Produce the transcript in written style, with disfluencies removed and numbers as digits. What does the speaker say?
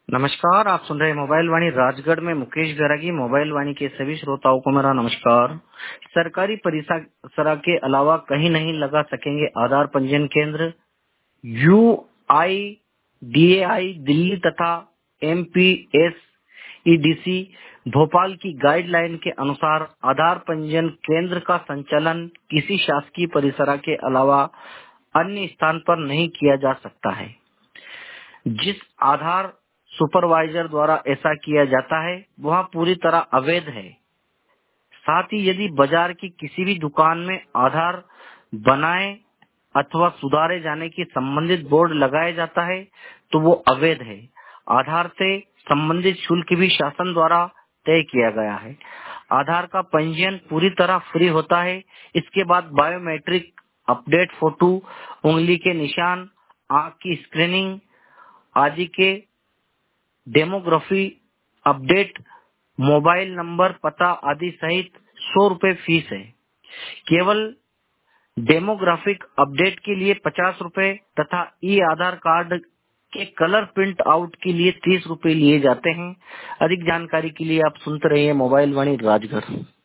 नमस्कार, आप सुन रहे हैं मोबाइल वाणी राजगढ़ में मुकेश बैरागी। मोबाइल वाणी के सभी श्रोताओं को मेरा नमस्कार। सरकारी परिसर के अलावा कहीं नहीं लगा सकेंगे आधार पंजीयन केंद्र। यूआईडीएआई दिल्ली तथा एमपीएसईडीसी भोपाल की गाइडलाइन के अनुसार आधार पंजीयन केंद्र का संचालन किसी शासकीय परिसर के अलावा अन्य स्थान पर नहीं किया जा सकता है। जिस आधार सुपरवाइजर द्वारा ऐसा किया जाता है वह पूरी तरह अवैध है। साथ ही यदि बाजार की किसी भी दुकान में आधार बनाए अथवा सुधारे जाने की संबंधित बोर्ड लगाया जाता है तो वो अवैध है। आधार से संबंधित शुल्क भी शासन द्वारा तय किया गया है। आधार का पंजीयन पूरी तरह फ्री होता है। इसके बाद बायोमेट्रिक अपडेट, फोटो, उंगली के निशान, आंख की स्क्रीनिंग आदि के डेमोग्राफी अपडेट, मोबाइल नंबर, पता आदि सहित 100 रुपए फीस है। केवल डेमोग्राफिक अपडेट के लिए 50 रुपए तथा ई आधार कार्ड के कलर प्रिंट आउट के लिए 30 रुपए लिए जाते हैं। अधिक जानकारी के लिए आप सुनते रहिए मोबाइल वाणी राजगढ़।